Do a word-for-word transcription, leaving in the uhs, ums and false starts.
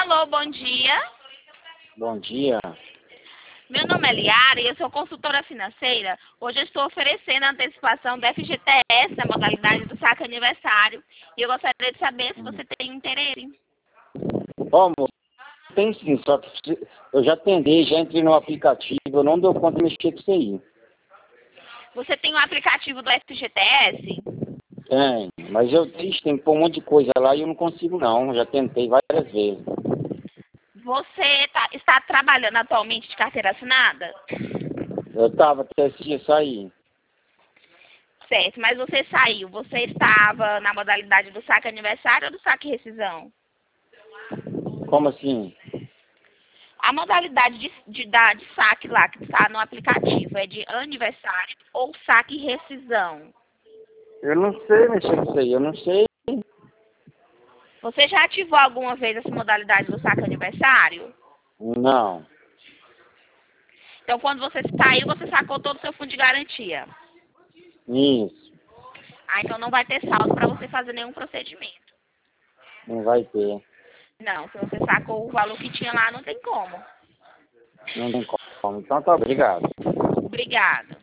Alô, bom dia. Bom dia. Meu nome é Liara e eu sou consultora financeira. Hoje eu estou oferecendo a antecipação do F G T S na modalidade do saque aniversário. E eu gostaria de saber se você tem interesse. Ó, moço, tem sim, só que se- eu já tentei, já entrei no aplicativo, eu não deu conta de mexer com isso aí. Você tem o aplicativo do F G T S? Tem, mas eu triste, tem que pôr um monte de coisa lá e eu não consigo não, já tentei várias vezes. Você tá- está trabalhando atualmente de carteira assinada? Eu tava até esse dia sair. Certo, mas você saiu. Você estava na modalidade do saque aniversário ou do saque rescisão? Como assim? A modalidade de, de, da- de saque lá que está no aplicativo é de aniversário ou saque rescisão? Eu não sei mexer com isso aí, eu não sei. Você já ativou alguma vez essa modalidade do saque aniversário? Não, Então, quando você saiu, você sacou todo o seu fundo de garantia. isso, Ah, então não vai ter saldo para você fazer nenhum procedimento. não vai ter, Não, se você sacou o valor que tinha lá, não tem como. não tem como. Então tá, obrigado. Obrigada.